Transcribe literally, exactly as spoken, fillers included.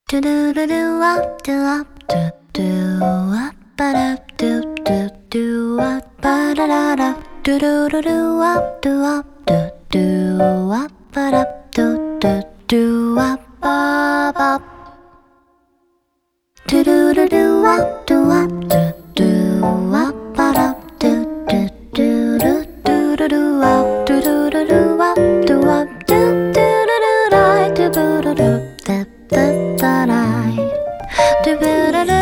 Do do do do up do up do do up ba da do do do up ba da da da do do do do up do up do do up ba da do do do up ba ba do do do do up do up do do up ba da do do do do do do do up do do do do up do up do do do do do do do do do da da da da do do do